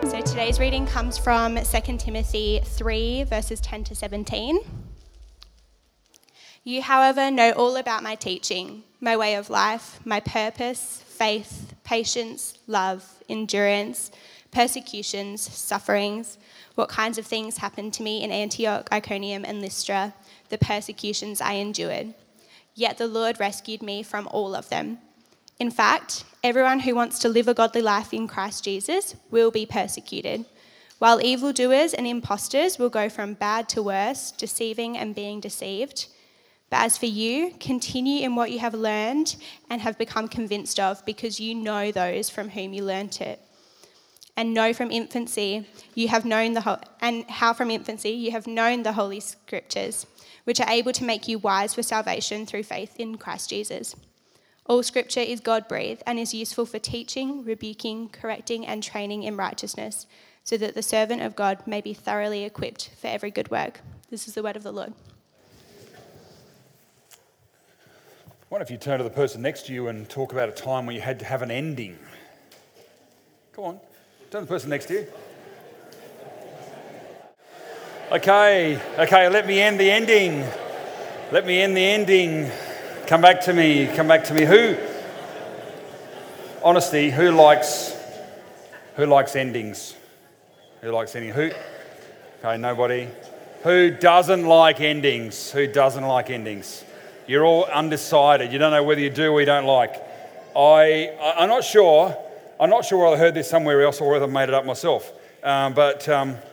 So today's reading comes from 2 Timothy 3, verses 10 to 17. You, however, know all about my teaching, my way of life, my purpose, faith, patience, love, endurance, persecutions, sufferings, what kinds of things happened to me in Antioch, Iconium, and Lystra, the persecutions I endured. Yet the Lord rescued me from all of them. In fact, everyone who wants to live a godly life in Christ Jesus will be persecuted, while evildoers and impostors will go from bad to worse, deceiving and being deceived. But as for you, continue in what you have learned and have become convinced of, because you know those from whom you learnt it. And know from infancy you have known how from infancy you have known the Holy Scriptures, which are able to make you wise for salvation through faith in Christ Jesus. All Scripture is God-breathed and is useful for teaching, rebuking, correcting, and training in righteousness, so that the servant of God may be thoroughly equipped for every good work. This is the word of the Lord. I wonder if you turn to the person next to you and talk about a time when you had to have an ending. Come on, turn to the person next to you. Okay, let me end the ending. Come back to me. Honesty, who likes endings? Who likes endings? Okay, nobody. Who doesn't like endings? You're all undecided. You don't know whether you do or you don't like. I'm not sure. I'm not sure whether I heard this somewhere else or whether I made it up myself. But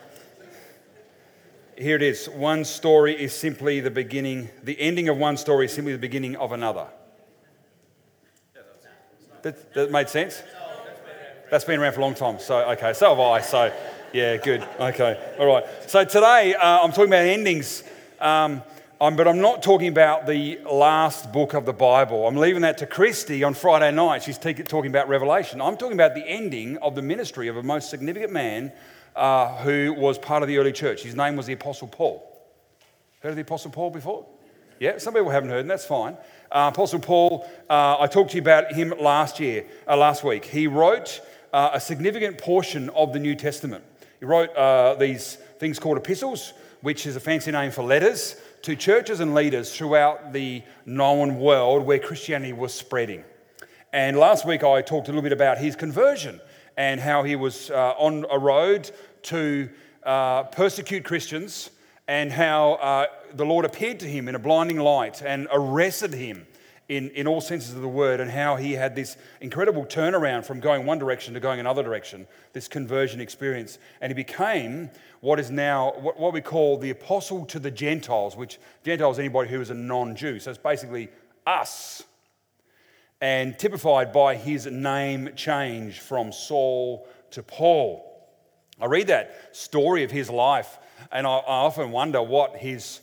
here it is. One story is simply the beginning. The ending of one story is simply the beginning of another. That made sense? That's been around for a long time. So have I. So, yeah, good. Okay, all right. So today I'm talking about endings. But I'm not talking about the last book of the Bible. I'm leaving that to Christy on Friday night. She's talking about Revelation. I'm talking about the ending of the ministry of a most significant man who was part of the early church. His name was the Apostle Paul. Heard of the Apostle Paul before? Yeah, some people haven't heard, and that's fine. Apostle Paul, I talked to you about him last week. He wrote a significant portion of the New Testament. He wrote these things called epistles, which is a fancy name for letters, to churches and leaders throughout the known world where Christianity was spreading. And last week I talked a little bit about his conversion and how he was on a road to persecute Christians, and how the Lord appeared to him in a blinding light and arrested him in all senses of the word, and how he had this incredible turnaround from going one direction to going another direction, this conversion experience. And he became what is now what we call the apostle to the Gentiles, which Gentiles is anybody who is a non-Jew. So it's basically us. And typified by his name change from Saul to Paul. I read that story of his life, and I often wonder what his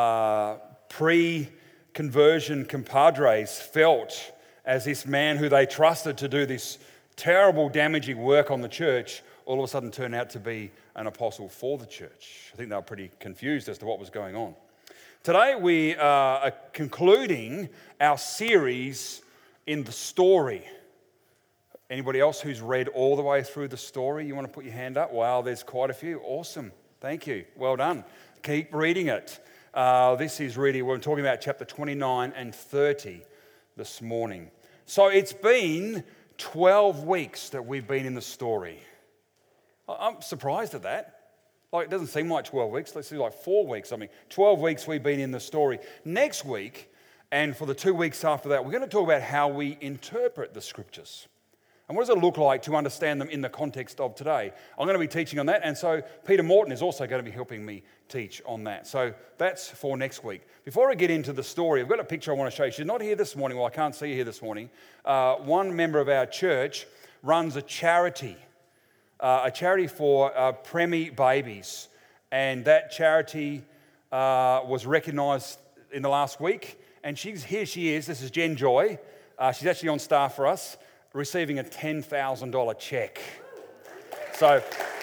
pre-conversion compadres felt as this man who they trusted to do this terrible, damaging work on the church all of a sudden turned out to be an apostle for the church. I think they were pretty confused as to what was going on. Today we are concluding our series in the story. Anybody else who's read all the way through the story? You want to put your hand up? Wow, there's quite a few. Awesome. Thank you. Well done. Keep reading it. This is really, we're talking about chapter 29 and 30 this morning. So it's been 12 weeks that we've been in the story. I'm surprised at that. Like, it doesn't seem like 12 weeks. Let's see, like 4 weeks, 12 weeks we've been in the story. Next week, and for the 2 weeks after that, we're going to talk about how we interpret the scriptures. And what does it look like to understand them in the context of today? I'm going to be teaching on that, and so Peter Morton is also going to be helping me teach on that. So that's for next week. Before I get into the story, I've got a picture I want to show you. She's not here this morning. Well, I can't see you here this morning. One member of our church runs a charity for preemie babies, and that charity was recognised in the last week. And here she is. This is Jen Joy. She's actually on staff for us, receiving a $10,000 check. So,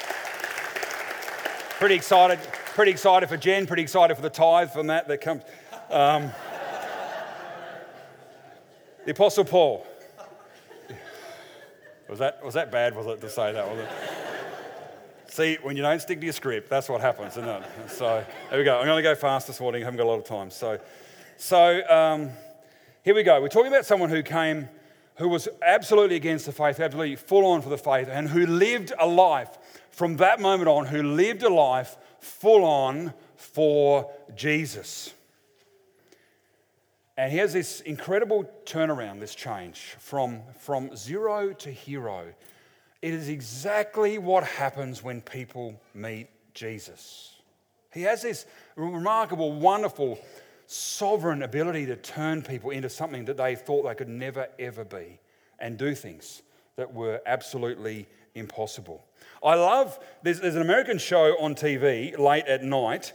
pretty excited for Jen, pretty excited for the tithe from that comes. The Apostle Paul. Was that bad, was it, to say that, was it? See, when you don't stick to your script, that's what happens, isn't it? So there we go. I'm going to go fast this morning. I haven't got a lot of time. So here we go. We're talking about someone who was absolutely against the faith, absolutely full on for the faith, and who lived a life from that moment on, who lived a life full on for Jesus. And he has this incredible turnaround, this change from zero to hero. It is exactly what happens when people meet Jesus. He has this remarkable, wonderful, sovereign ability to turn people into something that they thought they could never, ever be, and do things that were absolutely impossible. I love, there's an American show on TV late at night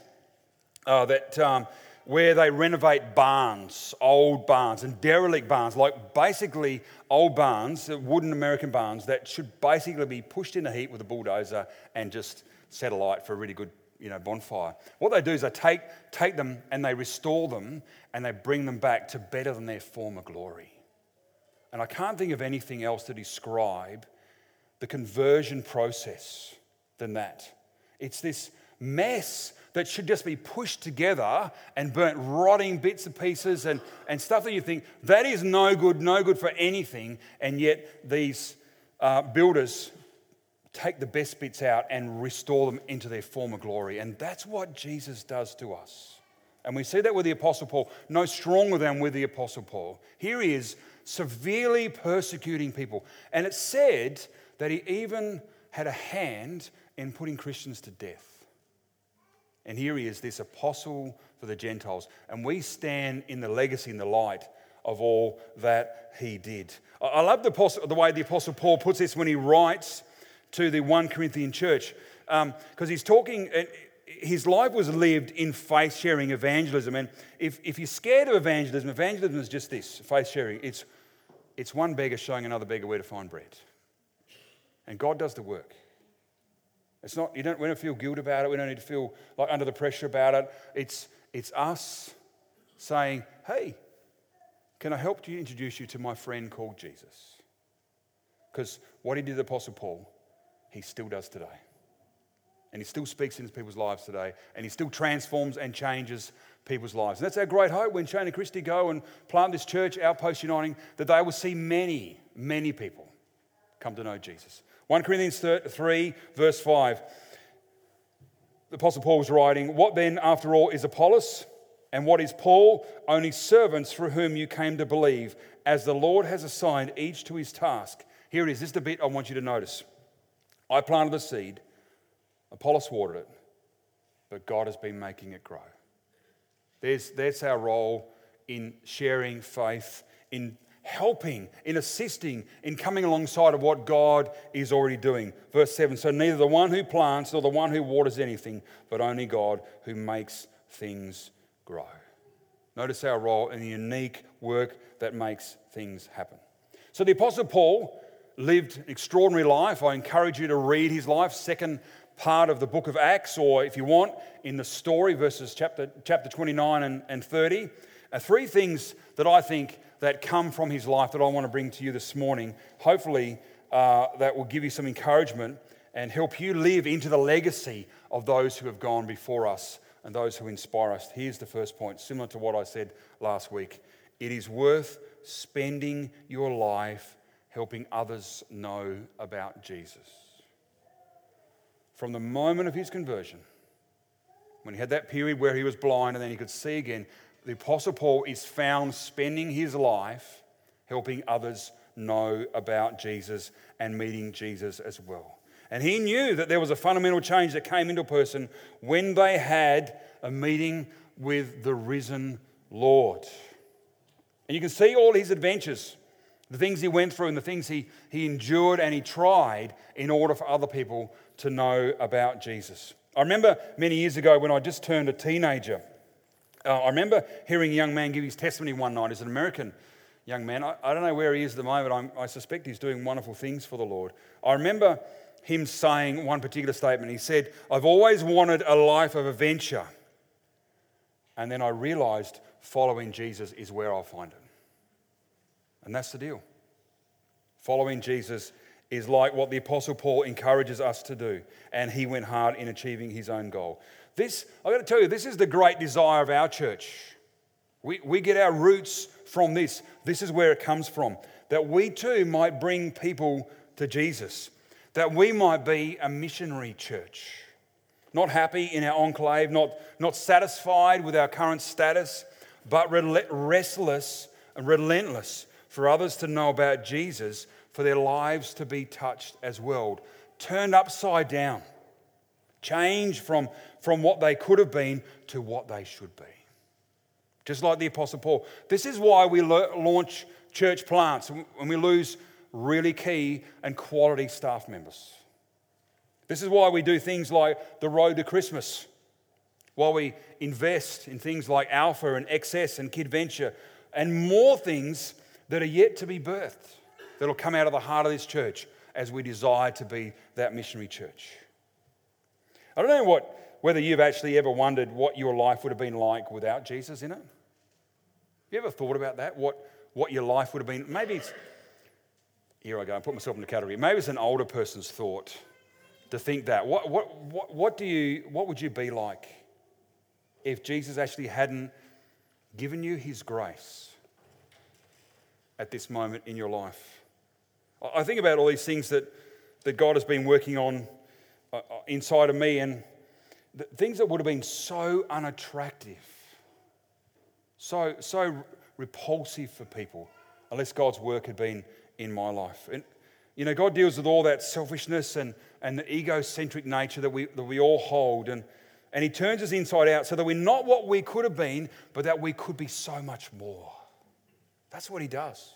where they renovate barns, old barns and derelict barns, like basically old barns, wooden American barns that should basically be pushed in the heat with a bulldozer and just set alight for a really good bonfire. What they do is they take them and they restore them and they bring them back to better than their former glory. And I can't think of anything else to describe the conversion process than that. It's this mess that should just be pushed together and burnt, rotting bits and pieces and stuff that you think, that is no good for anything, and yet these builders take the best bits out and restore them into their former glory. And that's what Jesus does to us. And we see that with the Apostle Paul, no stronger than with the Apostle Paul. Here he is severely persecuting people. And it's said that he even had a hand in putting Christians to death. And here he is, this apostle for the Gentiles. And we stand in the legacy and the light of all that he did. I love the way the Apostle Paul puts this when he writes to the 1 Corinthian church, because he's talking, his life was lived in faith-sharing evangelism. And if you're scared of evangelism is just this, faith-sharing. It's one beggar showing another beggar where to find bread. And God does the work. It's not, we don't feel guilt about it. We don't need to feel like under the pressure about it. It's us saying, hey, can I help you introduce you to my friend called Jesus? Because what he did to the Apostle Paul, he still does today. And he still speaks into people's lives today. And he still transforms and changes people's lives. And that's our great hope when Shane and Christy go and plant this church, Outpost Uniting, that they will see many, many people come to know Jesus. 1 Corinthians 3, verse 5. The Apostle Paul was writing, "What then, after all, is Apollos? And what is Paul? Only servants through whom you came to believe, as the Lord has assigned each to his task." Here it is. This is the bit I want you to notice. I planted the seed, Apollos watered it, but God has been making it grow. That's our role in sharing faith, in helping, in assisting, in coming alongside of what God is already doing. Verse 7, so neither the one who plants nor the one who waters anything, but only God who makes things grow. Notice our role in the unique work that makes things happen. So the Apostle Paul lived an extraordinary life. I encourage you to read his life, second part of the book of Acts, or if you want, in the story, verses chapter 29 and 30. Three things that I think that come from his life that I want to bring to you this morning. Hopefully that will give you some encouragement and help you live into the legacy of those who have gone before us and those who inspire us. Here's the first point, similar to what I said last week. It is worth spending your life helping others know about Jesus. From the moment of his conversion, when he had that period where he was blind and then he could see again, the Apostle Paul is found spending his life helping others know about Jesus and meeting Jesus as well. And he knew that there was a fundamental change that came into a person when they had a meeting with the risen Lord. And you can see all his adventures, the things he went through and the things he endured and he tried in order for other people to know about Jesus. I remember many years ago when I just turned a teenager, I remember hearing a young man give his testimony one night. He's an American young man. I don't know where he is at the moment. I suspect he's doing wonderful things for the Lord. I remember him saying one particular statement. He said, "I've always wanted a life of adventure. And then I realized following Jesus is where I'll find it." And that's the deal. Following Jesus is like what the Apostle Paul encourages us to do, and he went hard in achieving his own goal. This, I've got to tell you, this is the great desire of our church. We get our roots from this. This is where it comes from. That we too might bring people to Jesus. That we might be a missionary church. Not happy in our enclave, not satisfied with our current status, but restless and relentless for others to know about Jesus, for their lives to be touched as well. Turned upside down. Changed from what they could have been to what they should be. Just like the Apostle Paul. This is why we launch church plants and we lose really key and quality staff members. This is why we do things like the Road to Christmas. Why we invest in things like Alpha and XS and Kid Venture and more things that are yet to be birthed that will come out of the heart of this church as we desire to be that missionary church. I don't know whether you've actually ever wondered what your life would have been like without Jesus in it. Have you ever thought about that? What your life would have been? Maybe it's, here I go, I put myself in the category. Maybe it's an older person's thought to think that. What would you be like if Jesus actually hadn't given you his grace at this moment in your life? I think about all these things that God has been working on inside of me, and things that would have been so unattractive, so repulsive for people, unless God's work had been in my life. And God deals with all that selfishness and the egocentric nature that we all hold, and he turns us inside out so that we're not what we could have been, but that we could be so much more. That's what he does.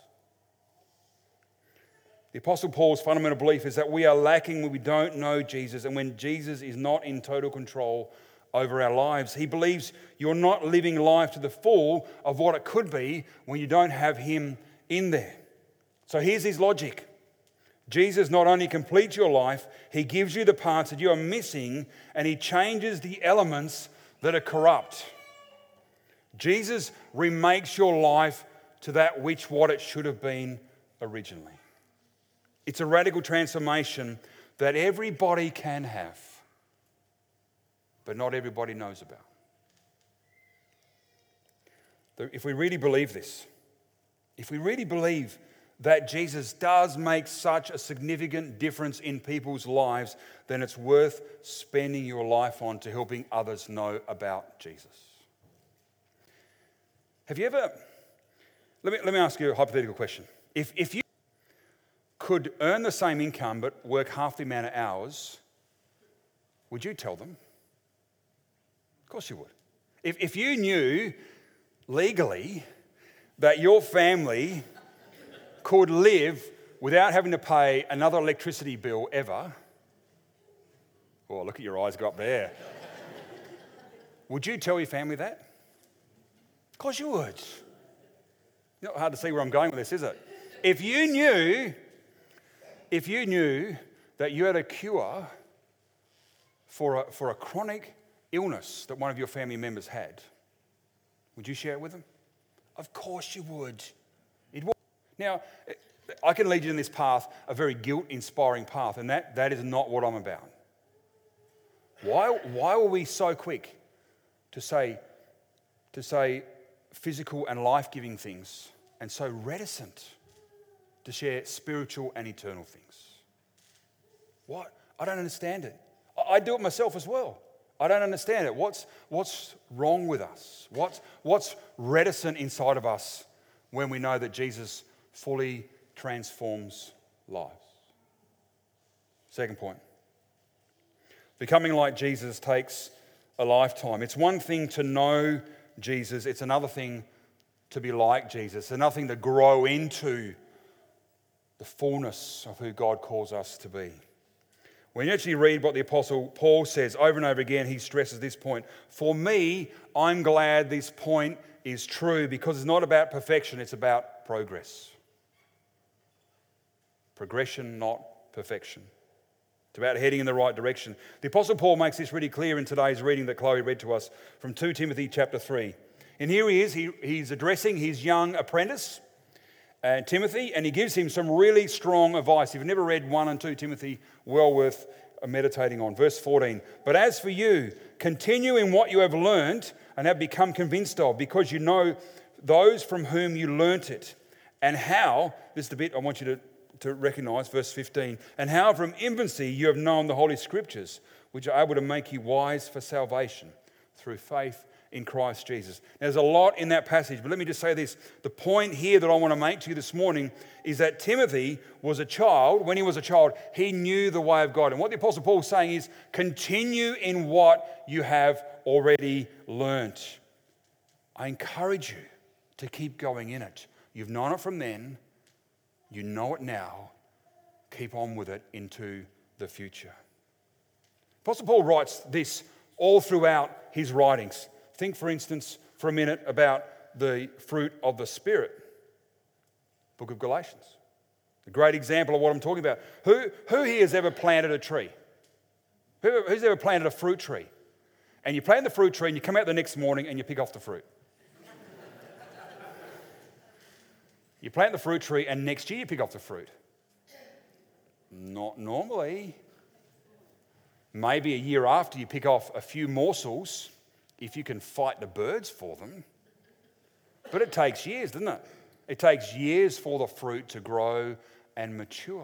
The Apostle Paul's fundamental belief is that we are lacking when we don't know Jesus, and when Jesus is not in total control over our lives. He believes you're not living life to the full of what it could be when you don't have him in there. So here's his logic. Jesus not only completes your life, he gives you the parts that you are missing, and he changes the elements that are corrupt. Jesus remakes your life to that what it should have been originally. It's a radical transformation that everybody can have, but not everybody knows about. If we really believe this, if we really believe that Jesus does make such a significant difference in people's lives, then it's worth spending your life on to helping others know about Jesus. Have you ever, let me ask you a hypothetical question. If you could earn the same income but work half the amount of hours, would you tell them? Of course you would. If you knew legally that your family could live without having to pay another electricity bill ever, oh, look at your eyes go up there. Would you tell your family that? Of course you would. Not hard to see where I'm going with this, is it? If you knew that you had a cure for a chronic illness that one of your family members had, would you share it with them? Of course you would. It would. Now, I can lead you in this path, a very guilt-inspiring path, and that is not what I'm about. Why were we so quick to say physical and life-giving things, and so reticent to share spiritual and eternal things? What? I don't understand it. I do it myself as well. I don't understand it. What's wrong with us? What's reticent inside of us when we know that Jesus fully transforms lives? Second point. Becoming like Jesus takes a lifetime. It's one thing to know Jesus. It's another thing to be like Jesus. Another thing to grow into the fullness of who God calls us to be. When you actually read what the Apostle Paul says over and over again, he stresses this point. For me, I'm glad this point is true because it's not about perfection, it's about progress. Progression, not perfection. It's about heading in the right direction. The Apostle Paul makes this really clear in today's reading that Chloe read to us from 2 Timothy chapter 3. And here he is, he's addressing his young apprentice, and Timothy, and he gives him some really strong advice. If you've never read 1 and 2 Timothy, well worth meditating on. Verse 14, but as for you, continue in what you have learned and have become convinced of, because you know those from whom you learnt it, and how, this is the bit I want you to recognize, verse 15, and how from infancy you have known the Holy Scriptures, which are able to make you wise for salvation through faith in Christ Jesus. Now, there's a lot in that passage, but let me just say this. The point here that I want to make to you this morning is that Timothy was a child. When he was a child, he knew the way of God. And what the Apostle Paul is saying is, continue in what you have already learnt. I encourage you to keep going in it. You've known it from then. You know it now. Keep on with it into the future. Apostle Paul writes this all throughout his writings. Think, for instance, for a minute about the fruit of the Spirit. Book of Galatians. A great example of what I'm talking about. Who here has ever planted a tree? Who's ever planted a fruit tree? And you plant the fruit tree and you come out the next morning and you pick off the fruit. You plant the fruit tree and next year you pick off the fruit. Not normally. Maybe a year after you pick off a few morsels, if you can fight the birds for them. But it takes years, doesn't it? It takes years for the fruit to grow and mature.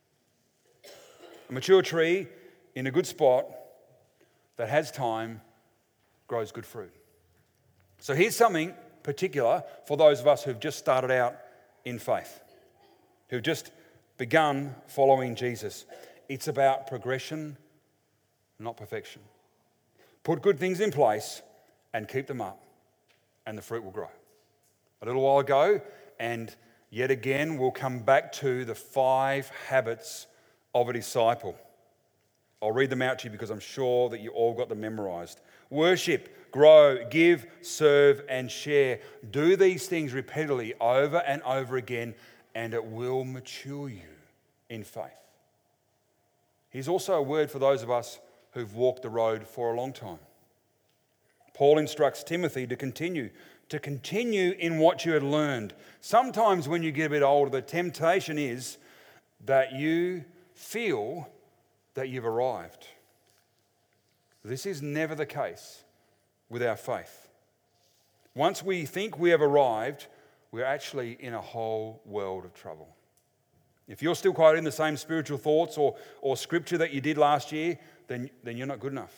A mature tree in a good spot that has time grows good fruit. So here's something particular for those of us who've just started out in faith, who've just begun following Jesus. It's about progression, not perfection. Put good things in place and keep them up, and the fruit will grow. A little while ago, and yet again, we'll come back to the 5 habits of a disciple. I'll read them out to you because I'm sure that you all got them memorized. Worship, grow, give, serve, and share. Do these things repeatedly over and over again, and it will mature you in faith. Here's also a word for those of us who've walked the road for a long time. Paul instructs Timothy to continue in what you had learned. Sometimes when you get a bit older, the temptation is that you feel that you've arrived. This is never the case with our faith. Once we think we have arrived, we're actually in a whole world of trouble. If you're still quite in the same spiritual thoughts or scripture that you did last year, then you're not good enough.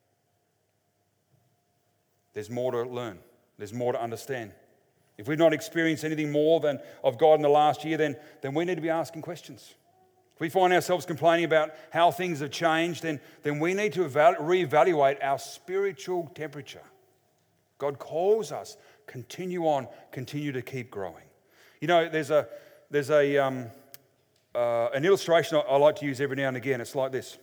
There's more to learn. There's more to understand. If we've not experienced anything more than of God in the last year, then we need to be asking questions. If we find ourselves complaining about how things have changed, then we need to reevaluate our spiritual temperature. God calls us, continue on, continue to keep growing. You know, there's an illustration I like to use every now and again. It's like this.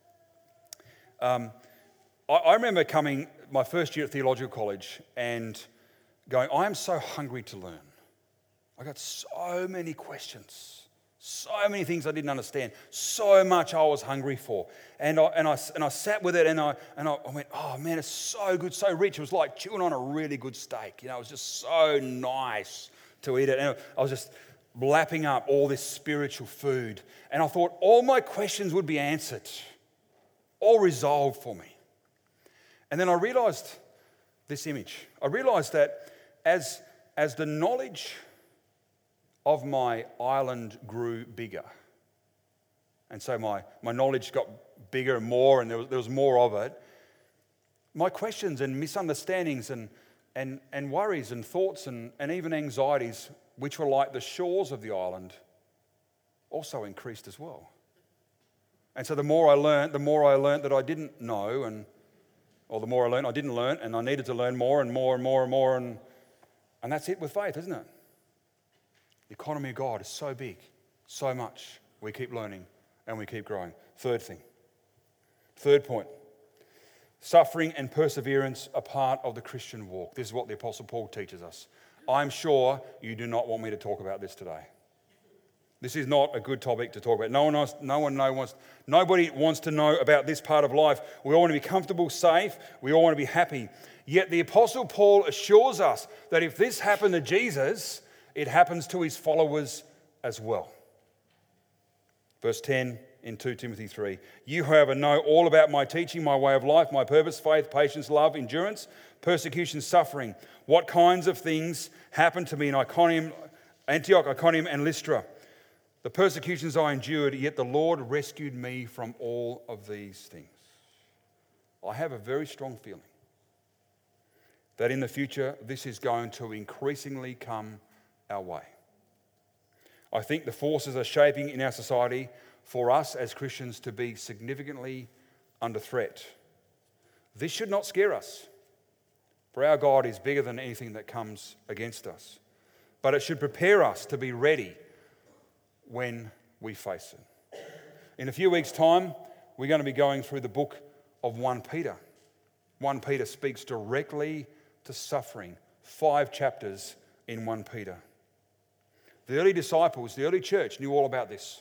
I remember coming my first year at theological college and going, I am so hungry to learn. I got so many questions, so many things I didn't understand, so much I was hungry for. And I sat with it and I went, oh man, it's so good, so rich. It was like chewing on a really good steak. You know, it was just so nice to eat it. And I was just lapping up all this spiritual food. And I thought all my questions would be answered, all resolved for me. And then I realised this image. I realised that as the knowledge of my island grew bigger, and so my knowledge got bigger and more, and there was more of it, my questions and misunderstandings and worries and thoughts and even anxieties, which were like the shores of the island, also increased as well. And so the more I learned that I didn't know, or the more I learned I didn't learn, and I needed to learn more and more and more and more, and that's it with faith, isn't it? The economy of God is so big, so much. We keep learning and we keep growing. Third point. Suffering and perseverance are part of the Christian walk. This is what the Apostle Paul teaches us. I'm sure you do not want me to talk about this today. This is not a good topic to talk about. Nobody wants to know about this part of life. We all want to be comfortable, safe. We all want to be happy. Yet the Apostle Paul assures us that if this happened to Jesus, it happens to his followers as well. Verse 10 in 2 Timothy 3. You, however, know all about my teaching, my way of life, my purpose, faith, patience, love, endurance, persecution, suffering. What kinds of things happened to me in Antioch, Iconium, and Lystra. The persecutions I endured, yet the Lord rescued me from all of these things. I have a very strong feeling that in the future, this is going to increasingly come our way. I think the forces are shaping in our society for us as Christians to be significantly under threat. This should not scare us, for our God is bigger than anything that comes against us. But it should prepare us to be ready when we face it. In a few weeks' time, we're going to be going through the book of 1 Peter. 1 Peter speaks directly to suffering. 5 chapters in 1 Peter. The early disciples, the early church knew all about this.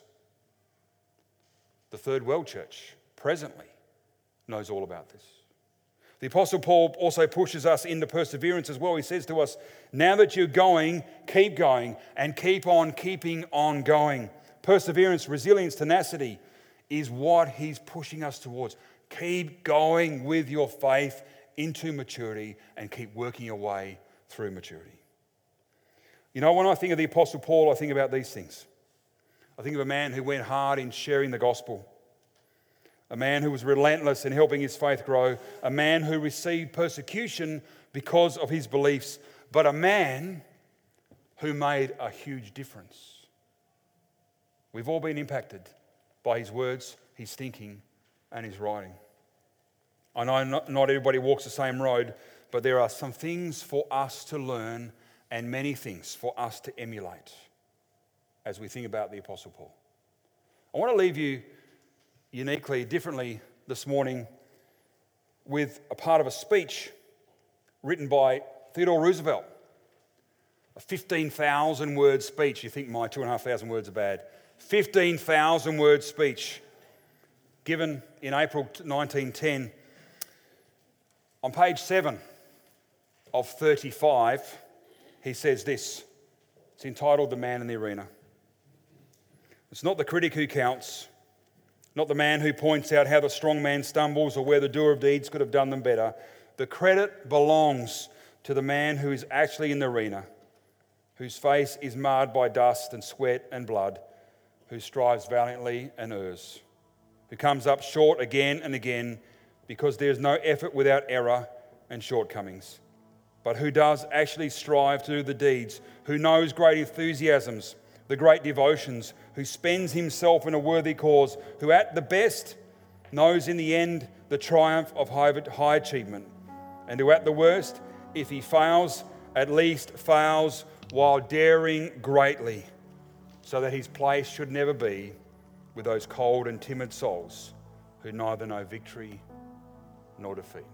The Third World Church presently knows all about this. The Apostle Paul also pushes us into perseverance as well. He says to us, now that you're going, keep going and keep on keeping on going. Perseverance, resilience, tenacity is what he's pushing us towards. Keep going with your faith into maturity and keep working your way through maturity. You know, when I think of the Apostle Paul, I think about these things. I think of a man who went hard in sharing the gospel. A man who was relentless in helping his faith grow. A man who received persecution because of his beliefs. But a man who made a huge difference. We've all been impacted by his words, his thinking, and his writing. I know not everybody walks the same road, but there are some things for us to learn and many things for us to emulate as we think about the Apostle Paul. I want to leave you uniquely, differently this morning with a part of a speech written by Theodore Roosevelt. A 15,000 word speech. You think my 2,500 words are bad. 15,000 word speech given in April 1910. On page 7 of 35, he says this. It's entitled The Man in the Arena. It's not the critic who counts, not the man who points out how the strong man stumbles or where the doer of deeds could have done them better. The credit belongs to the man who is actually in the arena, whose face is marred by dust and sweat and blood, who strives valiantly and errs, who comes up short again and again because there is no effort without error and shortcomings, but who does actually strive to do the deeds, who knows great enthusiasms, the great devotions, who spends himself in a worthy cause, who at the best knows in the end the triumph of high achievement, and who at the worst, if he fails, at least fails while daring greatly, so that his place should never be with those cold and timid souls who neither know victory nor defeat.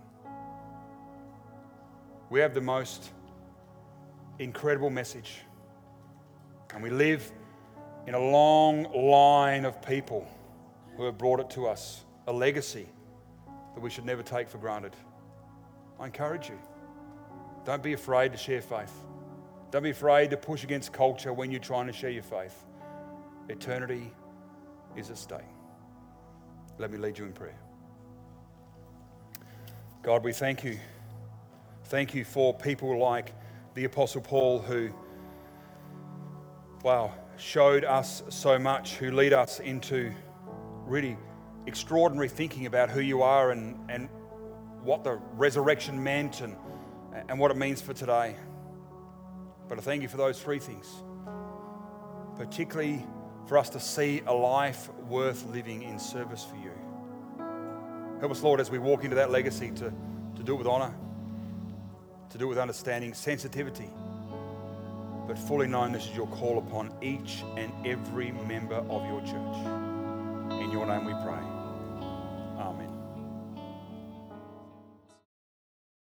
We have the most incredible message, and we live in a long line of people who have brought it to us, a legacy that we should never take for granted. I encourage you, don't be afraid to share faith. Don't be afraid to push against culture when you're trying to share your faith. Eternity is at stake. Let me lead you in prayer. God, we thank you. Thank you for people like the Apostle Paul who, showed us so much, who lead us into really extraordinary thinking about who you are and what the resurrection meant and what it means for today. But I thank you for those 3 things, particularly for us to see a life worth living in service for you. Help us, Lord, as we walk into that legacy to do it with honour, to do it with understanding, sensitivity, but fully knowing this is your call upon each and every member of your church. In your name we